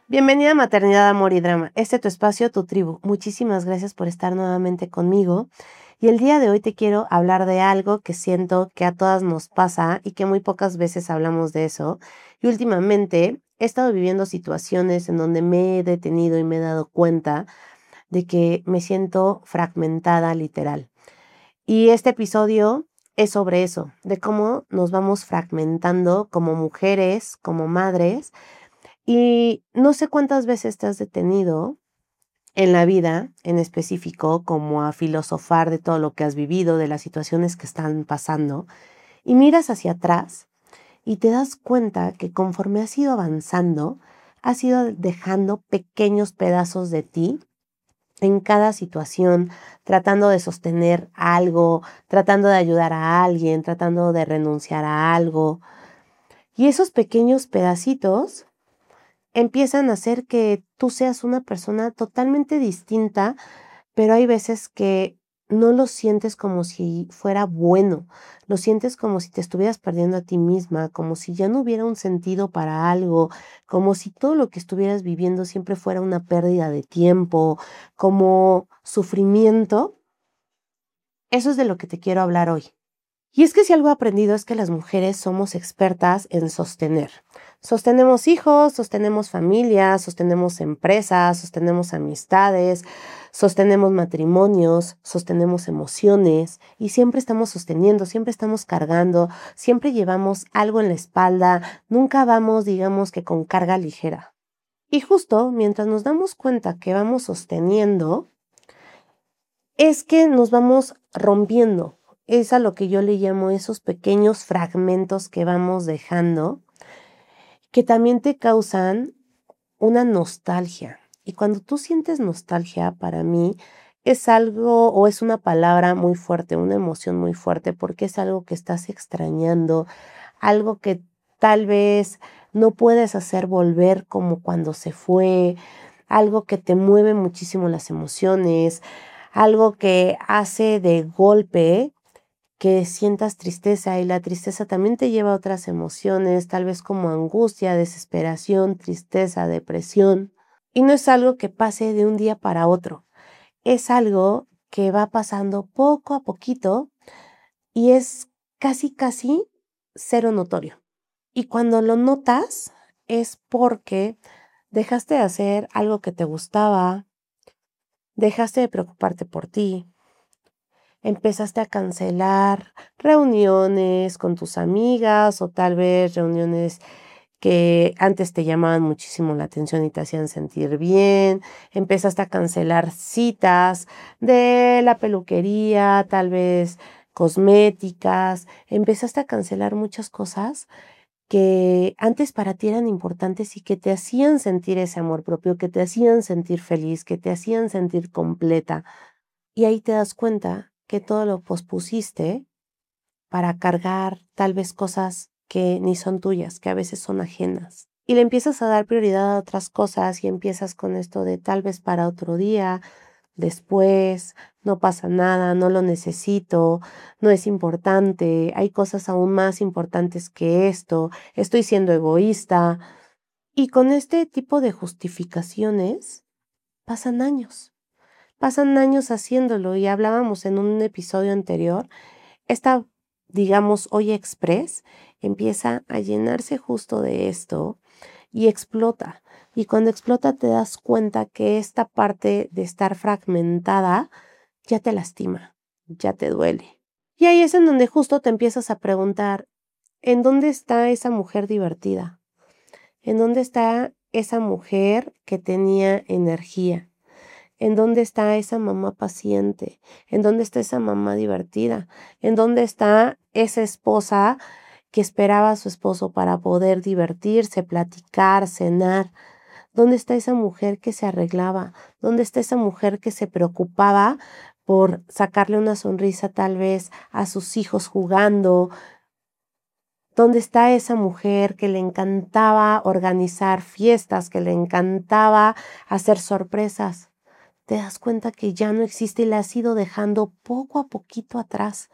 Bienvenida a Maternidad, Amor y Drama. Tu espacio, tu tribu. Muchísimas gracias por estar nuevamente conmigo. Y el día de hoy te quiero hablar de algo que siento que a todas nos pasa y que muy pocas veces hablamos de eso. Y últimamente he estado viviendo situaciones en donde me he detenido y me he dado cuenta de que me siento fragmentada literal. Y este episodio es sobre eso, de cómo nos vamos fragmentando como mujeres, como madres. Y no sé cuántas veces te has detenido en la vida en específico como a filosofar de todo lo que has vivido, de las situaciones que están pasando, y miras hacia atrás y te das cuenta que conforme has ido avanzando, has ido dejando pequeños pedazos de ti en cada situación, tratando de sostener algo, tratando de ayudar a alguien, tratando de renunciar a algo. Y esos pequeños pedacitos empiezan a hacer que tú seas una persona totalmente distinta, pero hay veces que no lo sientes como si fuera bueno, lo sientes como si te estuvieras perdiendo a ti misma, como si ya no hubiera un sentido para algo, como si todo lo que estuvieras viviendo siempre fuera una pérdida de tiempo, como sufrimiento. Eso es de lo que te quiero hablar hoy. Y es que si algo he aprendido es que las mujeres somos expertas en sostener. Sostenemos hijos, sostenemos familias, sostenemos empresas, sostenemos amistades, sostenemos matrimonios, sostenemos emociones y siempre estamos sosteniendo, siempre estamos cargando, siempre llevamos algo en la espalda, nunca vamos, digamos que con carga ligera. Y justo mientras nos damos cuenta que vamos sosteniendo, es que nos vamos rompiendo. Es a lo que yo le llamo esos pequeños fragmentos que vamos dejando, que también te causan una nostalgia. Y cuando tú sientes nostalgia, para mí es algo o es una palabra muy fuerte, una emoción muy fuerte, porque es algo que estás extrañando, algo que tal vez no puedes hacer volver como cuando se fue, algo que te mueve muchísimo las emociones, algo que hace de golpe que sientas tristeza, y la tristeza también te lleva a otras emociones, tal vez como angustia, desesperación, tristeza, depresión. Y no es algo que pase de un día para otro, es algo que va pasando poco a poquito y es casi cero notorio. Y cuando lo notas es porque dejaste de hacer algo que te gustaba, dejaste de preocuparte por ti, empezaste a cancelar reuniones con tus amigas o tal vez reuniones que antes te llamaban muchísimo la atención y te hacían sentir bien, empezaste a cancelar citas de la peluquería, tal vez cosméticas, empezaste a cancelar muchas cosas que antes para ti eran importantes y que te hacían sentir ese amor propio, que te hacían sentir feliz, que te hacían sentir completa. Y ahí te das cuenta que todo lo pospusiste para cargar tal vez cosas que ni son tuyas, que a veces son ajenas. Y le empiezas a dar prioridad a otras cosas y empiezas con esto de tal vez para otro día, después, no pasa nada, no lo necesito, no es importante, hay cosas aún más importantes que esto, estoy siendo egoísta. Y con este tipo de justificaciones pasan años. Pasan años haciéndolo y hablábamos en un episodio anterior, esta, digamos, Olla Express empieza a llenarse justo de esto y explota. Y cuando explota te das cuenta que esta parte de estar fragmentada ya te lastima, ya te duele. Y ahí es en donde justo te empiezas a preguntar, ¿en dónde está esa mujer divertida? ¿En dónde está esa mujer que tenía energía? ¿En dónde está esa mamá paciente? ¿En dónde está esa mamá divertida? ¿En dónde está esa esposa que esperaba a su esposo para poder divertirse, platicar, cenar? ¿Dónde está esa mujer que se arreglaba? ¿Dónde está esa mujer que se preocupaba por sacarle una sonrisa tal vez a sus hijos jugando? ¿Dónde está esa mujer que le encantaba organizar fiestas, que le encantaba hacer sorpresas? Te das cuenta que ya no existe y la has ido dejando poco a poquito atrás.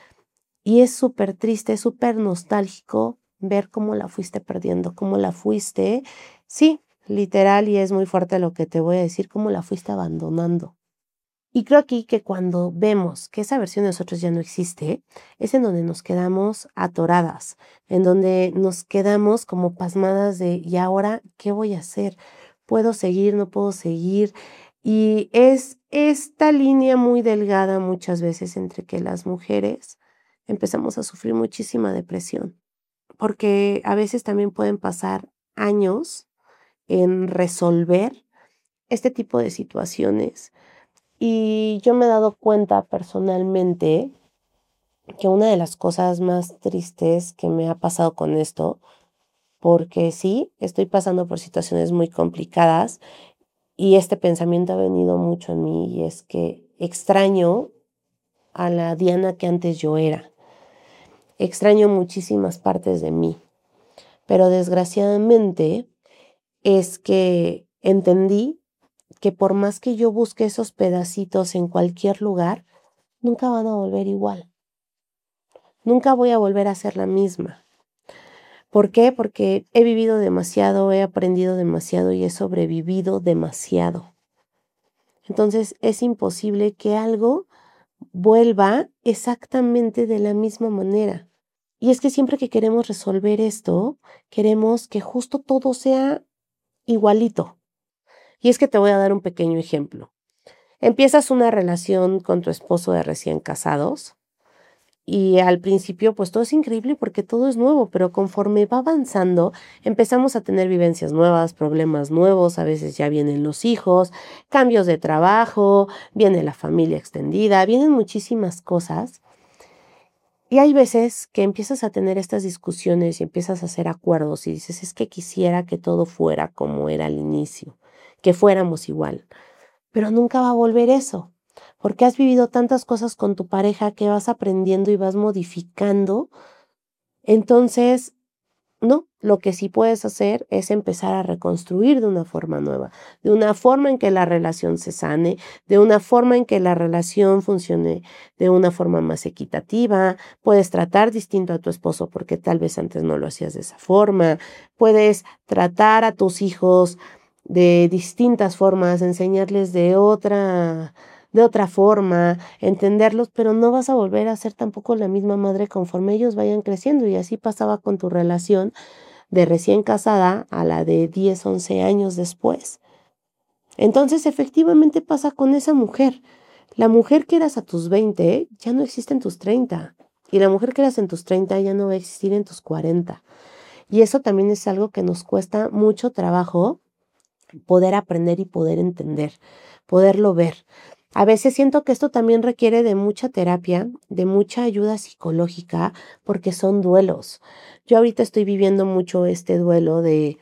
Y es súper triste, es súper nostálgico ver cómo la fuiste perdiendo, cómo la fuiste, sí, literal, y es muy fuerte lo que te voy a decir, cómo la fuiste abandonando. Y creo aquí que cuando vemos que esa versión de nosotros ya no existe, es en donde nos quedamos atoradas, en donde nos quedamos como pasmadas de, ¿y ahora qué voy a hacer? ¿Puedo seguir? ¿No puedo seguir? Y es esta línea muy delgada muchas veces entre que las mujeres empezamos a sufrir muchísima depresión, porque a veces también pueden pasar años en resolver este tipo de situaciones. Y yo me he dado cuenta personalmente que una de las cosas más tristes que me ha pasado con esto, porque sí, estoy pasando por situaciones muy complicadas y este pensamiento ha venido mucho en mí y es que extraño a la Diana que antes yo era. Extraño muchísimas partes de mí, pero desgraciadamente es que entendí que por más que yo busque esos pedacitos en cualquier lugar, nunca van a volver igual. Nunca voy a volver a ser la misma. ¿Por qué? Porque he vivido demasiado, he aprendido demasiado y he sobrevivido demasiado. Entonces es imposible que algo vuelva exactamente de la misma manera. Y es que siempre que queremos resolver esto, queremos que justo todo sea igualito. Y es que te voy a dar un pequeño ejemplo. Empiezas una relación con tu esposo de recién casados. Y al principio, pues todo es increíble porque todo es nuevo, pero conforme va avanzando, empezamos a tener vivencias nuevas, problemas nuevos, a veces ya vienen los hijos, cambios de trabajo, viene la familia extendida, vienen muchísimas cosas. Y hay veces que empiezas a tener estas discusiones y empiezas a hacer acuerdos y dices, es que quisiera que todo fuera como era al inicio, que fuéramos igual, pero nunca va a volver eso. Porque has vivido tantas cosas con tu pareja que vas aprendiendo y vas modificando. Entonces, no, lo que sí puedes hacer es empezar a reconstruir de una forma nueva, de una forma en que la relación se sane, de una forma en que la relación funcione de una forma más equitativa. Puedes tratar distinto a tu esposo porque tal vez antes no lo hacías de esa forma. Puedes tratar a tus hijos de distintas formas, enseñarles de otra forma, entenderlos, pero no vas a volver a ser tampoco la misma madre conforme ellos vayan creciendo. Y así pasaba con tu relación de recién casada a la de 10, 11 años después. Entonces, efectivamente pasa con esa mujer. La mujer que eras a tus 20 ya no existe en tus 30. Y la mujer que eras en tus 30 ya no va a existir en tus 40. Y eso también es algo que nos cuesta mucho trabajo poder aprender y poder entender, poderlo ver. A veces siento que esto también requiere de mucha terapia, de mucha ayuda psicológica, porque son duelos. Yo ahorita estoy viviendo mucho este duelo de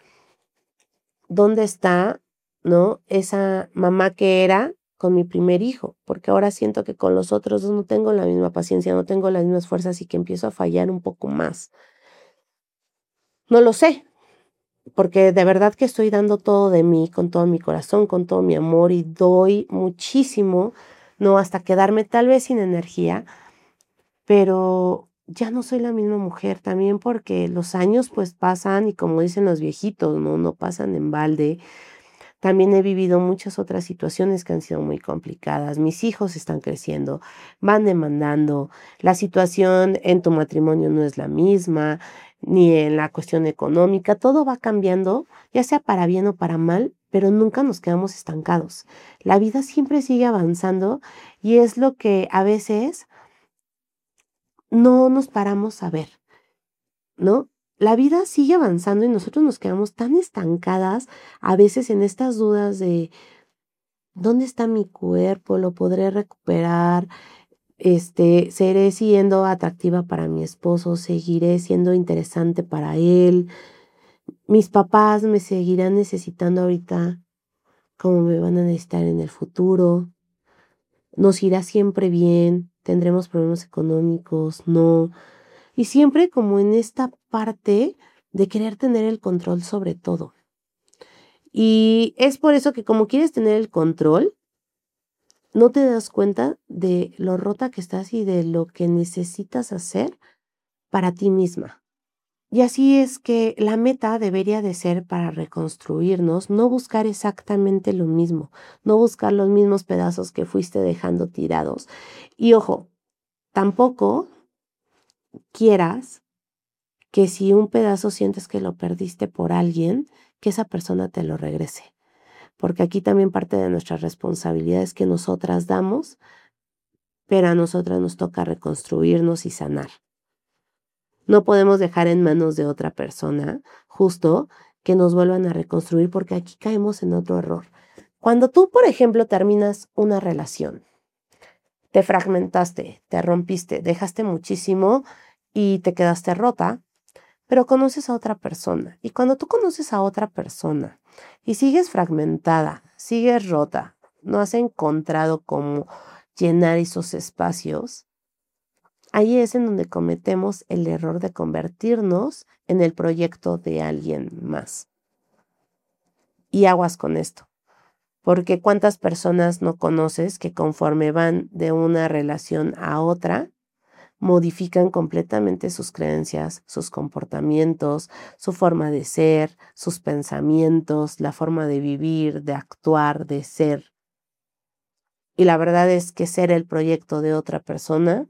dónde está, ¿no? Esa mamá que era con mi primer hijo, porque ahora siento que con los otros dos no tengo la misma paciencia, no tengo las mismas fuerzas y que empiezo a fallar un poco más. No lo sé, porque de verdad que estoy dando todo de mí, con todo mi corazón, con todo mi amor y doy muchísimo, ¿no? Hasta quedarme tal vez sin energía, pero ya no soy la misma mujer también porque los años pues pasan y como dicen los viejitos, ¿no? No pasan en balde. También he vivido muchas otras situaciones que han sido muy complicadas. Mis hijos están creciendo, van demandando, la situación en tu matrimonio no es la misma, ni en la cuestión económica, todo va cambiando, ya sea para bien o para mal, pero nunca nos quedamos estancados. La vida siempre sigue avanzando y es lo que a veces no nos paramos a ver, ¿no? La vida sigue avanzando y nosotros nos quedamos tan estancadas a veces en estas dudas de ¿dónde está mi cuerpo? ¿Lo podré recuperar? ¿Seré siendo atractiva para mi esposo? ¿Seguiré siendo interesante para él? ¿Mis papás me seguirán necesitando ahorita como me van a necesitar en el futuro? ¿Nos irá siempre bien? ¿Tendremos problemas económicos? No. Y siempre como en esta parte de querer tener el control sobre todo. Y es por eso que como quieres tener el control, no te das cuenta de lo rota que estás y de lo que necesitas hacer para ti misma. Y así es que la meta debería de ser para reconstruirnos, no buscar exactamente lo mismo, no buscar los mismos pedazos que fuiste dejando tirados. Y ojo, tampoco quieras que si un pedazo sientes que lo perdiste por alguien, que esa persona te lo regrese. Porque aquí también parte de nuestras responsabilidades que nosotras damos, pero a nosotras nos toca reconstruirnos y sanar. No podemos dejar en manos de otra persona justo que nos vuelvan a reconstruir porque aquí caemos en otro error. Cuando tú, por ejemplo, terminas una relación, te fragmentaste, te rompiste, dejaste muchísimo y te quedaste rota, pero conoces a otra persona. Y cuando tú conoces a otra persona y sigues fragmentada, sigues rota, no has encontrado cómo llenar esos espacios, ahí es en donde cometemos el error de convertirnos en el proyecto de alguien más. Y aguas con esto, porque cuántas personas no conoces que conforme van de una relación a otra, modifican completamente sus creencias, sus comportamientos, su forma de ser, sus pensamientos, la forma de vivir, de actuar, de ser. Y la verdad es que ser el proyecto de otra persona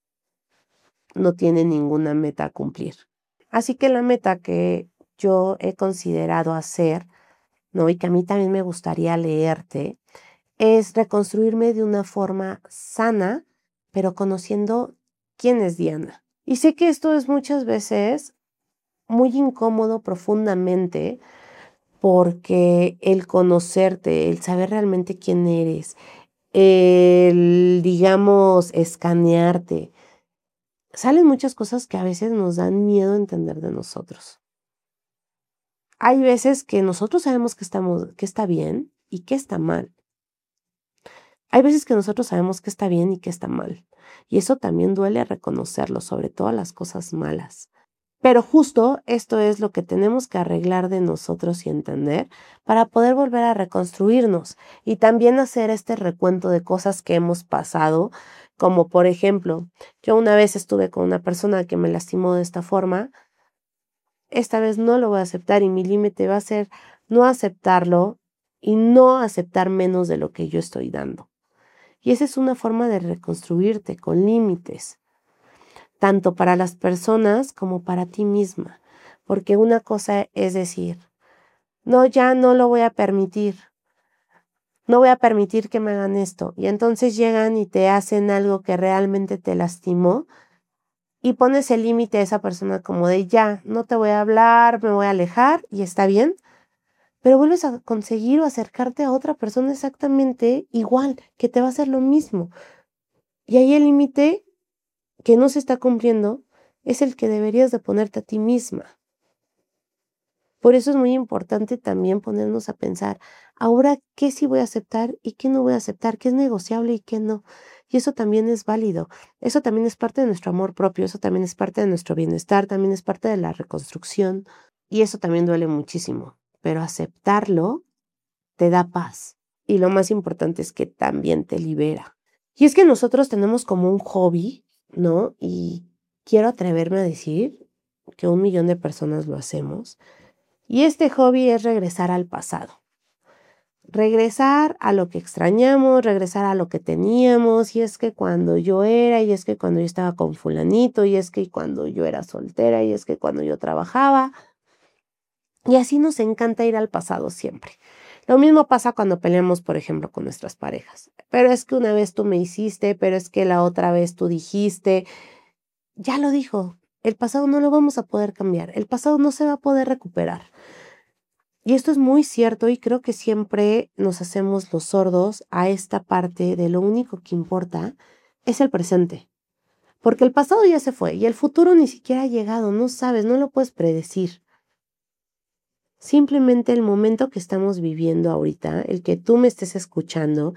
no tiene ninguna meta a cumplir. Así que la meta que yo he considerado hacer, ¿no? Y que a mí también me gustaría leerte, es reconstruirme de una forma sana, pero conociendo quién es Diana. Y sé que esto es muchas veces muy incómodo profundamente porque el conocerte, el saber realmente quién eres, el, digamos, escanearte, salen muchas cosas que a veces nos dan miedo entender de nosotros. Hay veces que nosotros sabemos que está bien y que está mal. Hay veces que nosotros sabemos que está bien y que está mal. Y eso también duele reconocerlo, sobre todo las cosas malas. Pero justo esto es lo que tenemos que arreglar de nosotros y entender para poder volver a reconstruirnos y también hacer este recuento de cosas que hemos pasado, como por ejemplo, yo una vez estuve con una persona que me lastimó de esta forma, esta vez no lo voy a aceptar y mi límite va a ser no aceptarlo y no aceptar menos de lo que yo estoy dando. Y esa es una forma de reconstruirte con límites, tanto para las personas como para ti misma. Porque una cosa es decir, no, ya no lo voy a permitir, no voy a permitir que me hagan esto. Y entonces llegan y te hacen algo que realmente te lastimó y pones el límite a esa persona como de ya, no te voy a hablar, me voy a alejar y está bien. Pero vuelves a conseguir o acercarte a otra persona exactamente igual, que te va a hacer lo mismo. Y ahí el límite que no se está cumpliendo es el que deberías de ponerte a ti misma. Por eso es muy importante también ponernos a pensar, ahora qué sí voy a aceptar y qué no voy a aceptar, qué es negociable y qué no. Y eso también es válido, eso también es parte de nuestro amor propio, eso también es parte de nuestro bienestar, también es parte de la reconstrucción y eso también duele muchísimo, pero aceptarlo te da paz y lo más importante es que también te libera. Y es que nosotros tenemos como un hobby, ¿no? Y quiero atreverme a decir que 1,000,000 de personas lo hacemos. Y este hobby es regresar al pasado. Regresar a lo que extrañamos, regresar a lo que teníamos, y es que cuando yo era, y es que cuando yo estaba con fulanito, y es que cuando yo era soltera, y es que cuando yo trabajaba. Y así nos encanta ir al pasado siempre. Lo mismo pasa cuando peleamos, por ejemplo, con nuestras parejas. Pero es que una vez tú me hiciste, pero es que la otra vez tú dijiste. Ya lo dijo, el pasado no lo vamos a poder cambiar, el pasado no se va a poder recuperar. Y esto es muy cierto y creo que siempre nos hacemos los sordos a esta parte de lo único que importa es el presente. Porque el pasado ya se fue y el futuro ni siquiera ha llegado, no sabes, no lo puedes predecir. Simplemente el momento que estamos viviendo ahorita, el que tú me estés escuchando,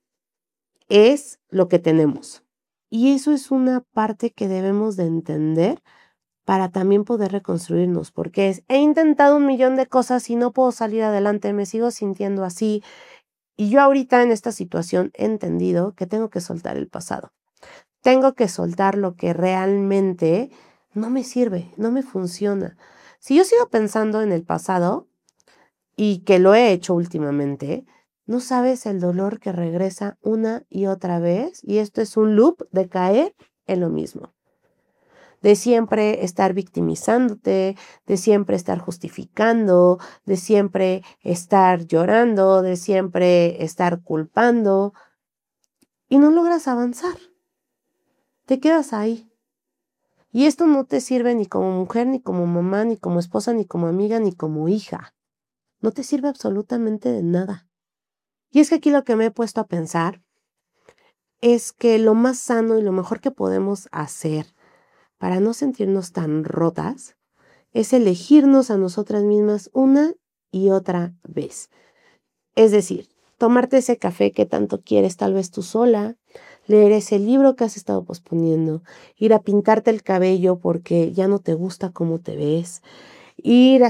es lo que tenemos. Y eso es una parte que debemos de entender para también poder reconstruirnos, porque he intentado 1,000,000 de cosas y no puedo salir adelante, me sigo sintiendo así. Y yo ahorita en esta situación he entendido que tengo que soltar el pasado. Tengo que soltar lo que realmente no me sirve, no me funciona. Si yo sigo pensando en el pasado, y que lo he hecho últimamente, no sabes el dolor que regresa una y otra vez, y esto es un loop de caer en lo mismo, de siempre estar victimizándote, de siempre estar justificando, de siempre estar llorando, de siempre estar culpando, y no logras avanzar, te quedas ahí. Y esto no te sirve ni como mujer, ni como mamá, ni como esposa, ni como amiga, ni como hija. No te sirve absolutamente de nada. Y es que aquí lo que me he puesto a pensar es que lo más sano y lo mejor que podemos hacer para no sentirnos tan rotas es elegirnos a nosotras mismas una y otra vez. Es decir, tomarte ese café que tanto quieres tal vez tú sola, leer ese libro que has estado posponiendo, ir a pintarte el cabello porque ya no te gusta cómo te ves, ir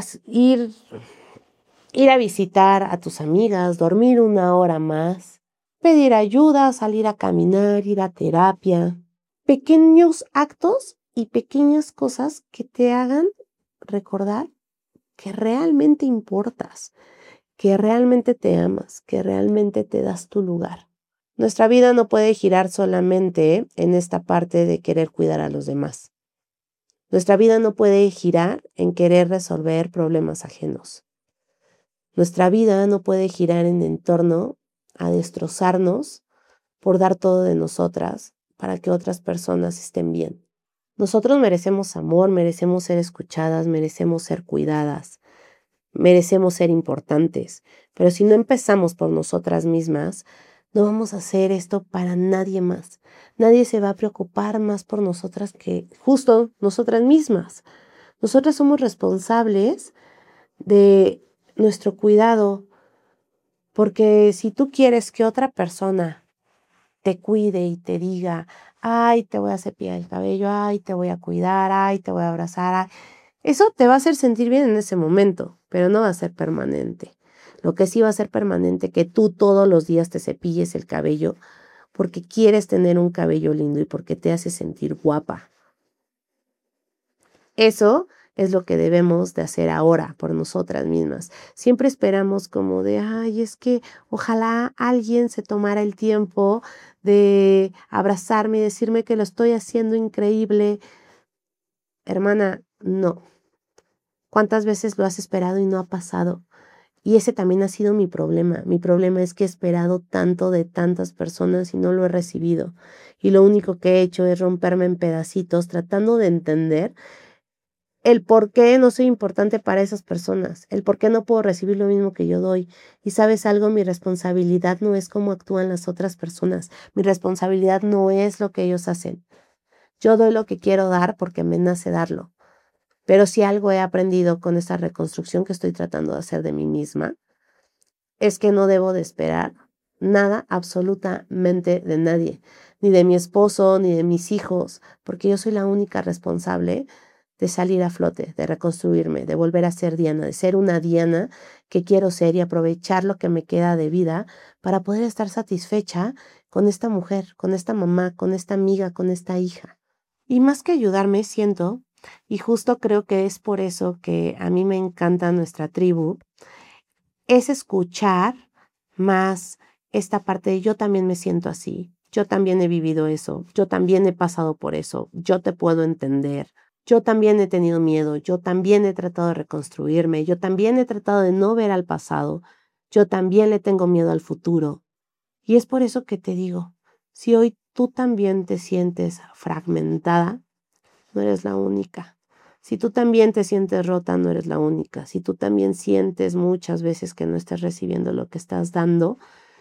a visitar a tus amigas, dormir una hora más, pedir ayuda, salir a caminar, ir a terapia. Pequeños actos y pequeñas cosas que te hagan recordar que realmente importas, que realmente te amas, que realmente te das tu lugar. Nuestra vida no puede girar solamente en esta parte de querer cuidar a los demás. Nuestra vida no puede girar en querer resolver problemas ajenos. Nuestra vida no puede girar en torno a destrozarnos por dar todo de nosotras para que otras personas estén bien. Nosotros merecemos amor, merecemos ser escuchadas, merecemos ser cuidadas, merecemos ser importantes, pero si no empezamos por nosotras mismas, no vamos a hacer esto para nadie más. Nadie se va a preocupar más por nosotras que justo nosotras mismas. Nosotras somos responsables de nuestro cuidado, porque si tú quieres que otra persona te cuide y te diga, ay, te voy a cepillar el cabello, ay, te voy a cuidar, ay, te voy a abrazar, ay, eso te va a hacer sentir bien en ese momento, pero no va a ser permanente. Lo que sí va a ser permanente, que tú todos los días te cepilles el cabello porque quieres tener un cabello lindo y porque te hace sentir guapa. Eso es lo que debemos de hacer ahora por nosotras mismas. Siempre esperamos como de, ay, es que ojalá alguien se tomara el tiempo de abrazarme y decirme que lo estoy haciendo increíble. Hermana, no. ¿Cuántas veces lo has esperado y no ha pasado? Y ese también ha sido mi problema. Mi problema es que he esperado tanto de tantas personas y no lo he recibido. Y lo único que he hecho es romperme en pedacitos tratando de entender el por qué no soy importante para esas personas, el por qué no puedo recibir lo mismo que yo doy. Y sabes algo, mi responsabilidad no es cómo actúan las otras personas, mi responsabilidad no es lo que ellos hacen. Yo doy lo que quiero dar porque me nace darlo. Pero si algo he aprendido con esta reconstrucción que estoy tratando de hacer de mí misma, es que no debo de esperar nada absolutamente de nadie, ni de mi esposo, ni de mis hijos, porque yo soy la única responsable de salir a flote, de reconstruirme, de volver a ser Diana, de ser una Diana que quiero ser y aprovechar lo que me queda de vida para poder estar satisfecha con esta mujer, con esta mamá, con esta amiga, con esta hija. Y más que ayudarme, siento, y justo creo que es por eso que a mí me encanta nuestra tribu, es escuchar más esta parte de yo también me siento así, yo también he vivido eso, yo también he pasado por eso, yo te puedo entender, yo también he tenido miedo, yo también he tratado de reconstruirme, yo también he tratado de no ver al pasado, yo también le tengo miedo al futuro. Y es por eso que te digo, si hoy tú también te sientes fragmentada, no eres la única. Si tú también te sientes rota, no eres la única. Si tú también sientes muchas veces que no estás recibiendo lo que estás dando,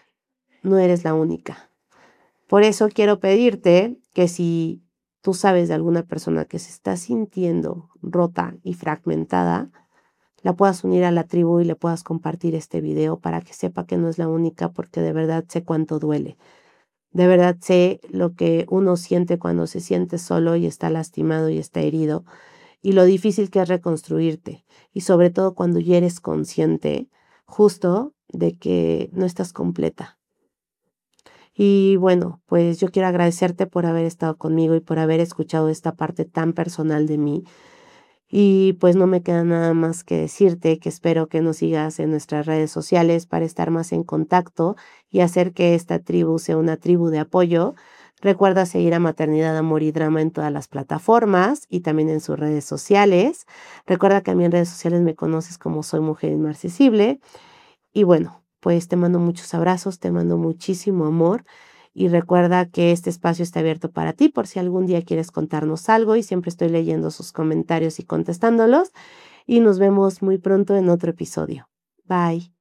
no eres la única. Por eso quiero pedirte que si tú sabes de alguna persona que se está sintiendo rota y fragmentada, la puedas unir a la tribu y le puedas compartir este video para que sepa que no es la única, porque de verdad sé cuánto duele. De verdad sé lo que uno siente cuando se siente solo y está lastimado y está herido, y lo difícil que es reconstruirte, y sobre todo cuando ya eres consciente justo de que no estás completa. Y bueno, pues yo quiero agradecerte por haber estado conmigo y por haber escuchado esta parte tan personal de mí. Y pues no me queda nada más que decirte que espero que nos sigas en nuestras redes sociales para estar más en contacto y hacer que esta tribu sea una tribu de apoyo. Recuerda seguir a Maternidad, Amor y Drama en todas las plataformas y también en sus redes sociales. Recuerda que a mí en redes sociales me conoces como Soy Mujer Inmarcesible. Y bueno, pues te mando muchos abrazos, te mando muchísimo amor y recuerda que este espacio está abierto para ti por si algún día quieres contarnos algo y siempre estoy leyendo sus comentarios y contestándolos y nos vemos muy pronto en otro episodio. Bye.